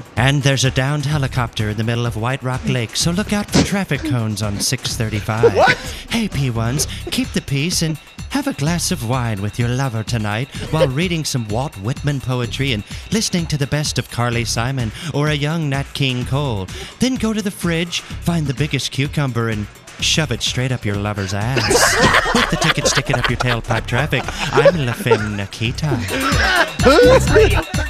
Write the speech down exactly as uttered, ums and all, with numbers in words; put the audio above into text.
And there's a downed helicopter in the middle of White Rock Lake, so look out for traffic cones on six thirty-five. What? Hey, P ones, keep the peace and have a glass of wine with your lover tonight while reading some Walt Whitman poetry and listening to the best of Carly Simon or a young Nat King Cole. Then go to the fridge, find the biggest cucumber, and shove it straight up your lover's ass. With the ticket, stick it up your tailpipe traffic. I'm La Femme Nikita.